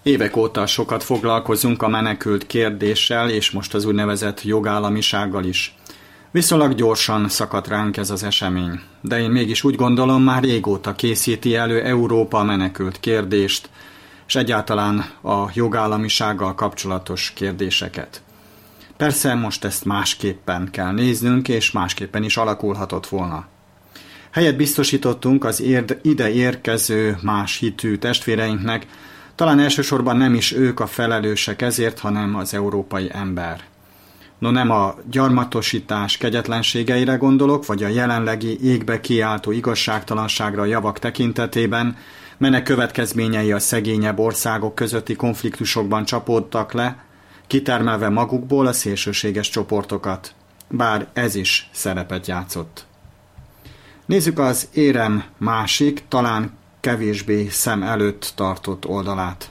Évek óta sokat foglalkozunk a menekült kérdéssel, és most az úgynevezett jogállamisággal is. Viszonylag gyorsan szakadt ránk ez az esemény, de én mégis úgy gondolom, már régóta készíti elő Európa a menekült kérdést, és egyáltalán a jogállamisággal kapcsolatos kérdéseket. Persze most ezt másképpen kell néznünk, és másképpen is alakulhatott volna. Helyet biztosítottunk az ide érkező más hitű testvéreinknek, talán elsősorban nem is ők a felelősek ezért, hanem az európai ember. No, nem a gyarmatosítás kegyetlenségeire gondolok, vagy a jelenlegi égbe kiáltó igazságtalanságra a javak tekintetében, melynek következményei a szegényebb országok közötti konfliktusokban csapódtak le, kitermelve magukból a szélsőséges csoportokat, bár ez is szerepet játszott. Nézzük az érem másik, talán kevésbé szem előtt tartott oldalát.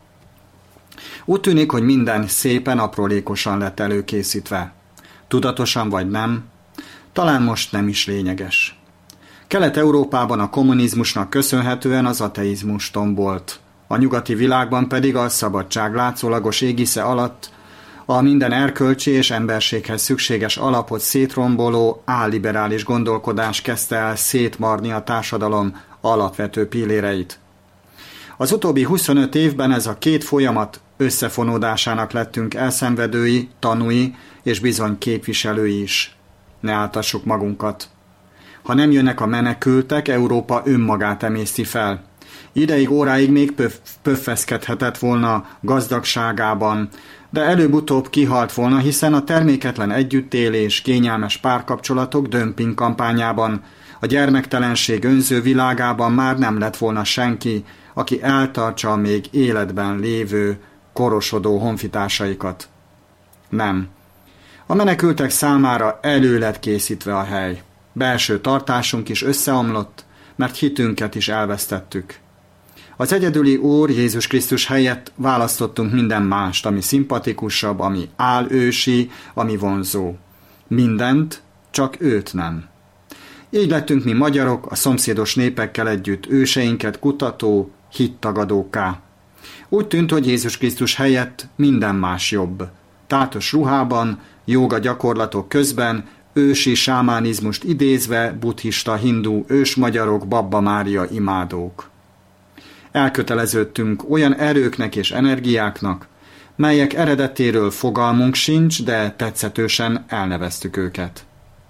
Úgy tűnik, hogy minden szépen aprólékosan lett előkészítve. Tudatosan vagy nem, talán most nem is lényeges. Kelet-Európában a kommunizmusnak köszönhetően az ateizmus tombolt, a nyugati világban pedig a szabadság látszólagos égisze alatt a minden erkölcsi és emberséghez szükséges alapot szétromboló álliberális gondolkodás kezdte el szétmarni a társadalom alapvető pilléreit. Az utóbbi 25 évben ez a két folyamat összefonódásának lettünk elszenvedői, tanúi és bizony képviselői is. Ne áltassuk magunkat. Ha nem jönnek a menekültek, Európa önmagát emészti fel. Ideig, óráig még pöffeszkedhetett volna gazdagságában, de előbb-utóbb kihalt volna, hiszen a terméketlen együttélés, kényelmes párkapcsolatok dömping kampányában, a gyermektelenség önző világában már nem lett volna senki, aki eltartsa a még életben lévő, korosodó honfitársaikat. Nem. A menekültek számára elő lett készítve a hely. Belső tartásunk is összeomlott, mert hitünket is elvesztettük. Az egyedüli Úr Jézus Krisztus helyett választottunk minden mást, ami szimpatikusabb, ami álősi, ami vonzó. Mindent, csak őt nem. Így lettünk mi magyarok a szomszédos népekkel együtt őseinket kutató, hittagadókká. Úgy tűnt, hogy Jézus Krisztus helyett minden más jobb. Tátos ruhában, jóga gyakorlatok közben, ősi sámánizmust idézve, buddhista, hindu, ősmagyarok, Babba Mária imádók. Elköteleződtünk olyan erőknek és energiáknak, melyek eredetéről fogalmunk sincs, de tetszetősen elneveztük őket.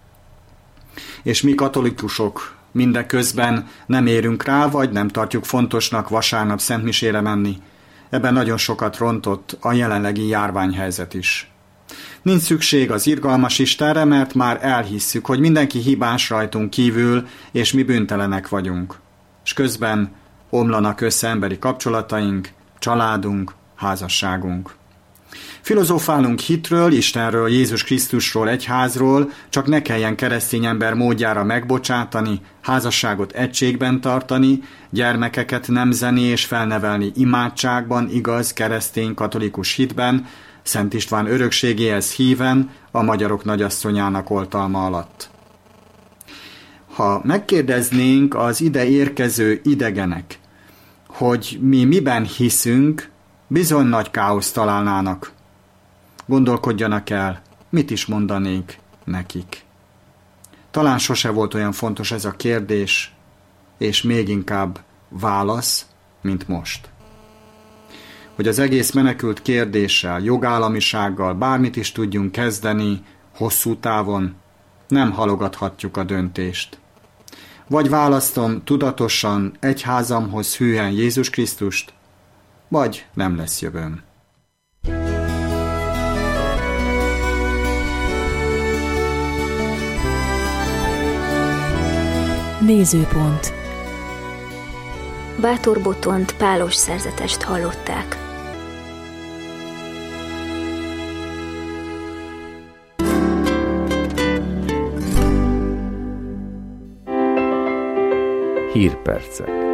És mi katolikusok mindeközben nem érünk rá, vagy nem tartjuk fontosnak vasárnap szentmisére menni. Ebben nagyon sokat rontott a jelenlegi járványhelyzet is. Nincs szükség az irgalmas Istenre, mert már elhisszük, hogy mindenki hibás rajtunk kívül, és mi bűntelenek vagyunk. És közben omlanak össze emberi kapcsolataink, családunk, házasságunk. Filozófálunk hitről, Istenről, Jézus Krisztusról, egyházról, csak ne kelljen keresztény ember módjára megbocsátani, házasságot egységben tartani, gyermekeket nemzeni és felnevelni imádságban, igaz, keresztény, katolikus hitben, Szent István örökségéhez híven, a magyarok nagyasszonyának oltalma alatt. Ha megkérdeznénk az ide érkező idegenek, hogy mi miben hiszünk, bizony nagy káoszt találnának. Gondolkodjanak el, mit is mondanék nekik. Talán sose volt olyan fontos ez a kérdés, és még inkább válasz, mint most. Hogy az egész menekült kérdéssel, jogállamisággal bármit is tudjunk kezdeni, hosszú távon, nem halogathatjuk a döntést. Vagy választom tudatosan egyházamhoz hűen Jézus Krisztust, vagy nem lesz jövőm. Nézőpont. Bátor Botont pálos szerzetest hallották. Hírpercek.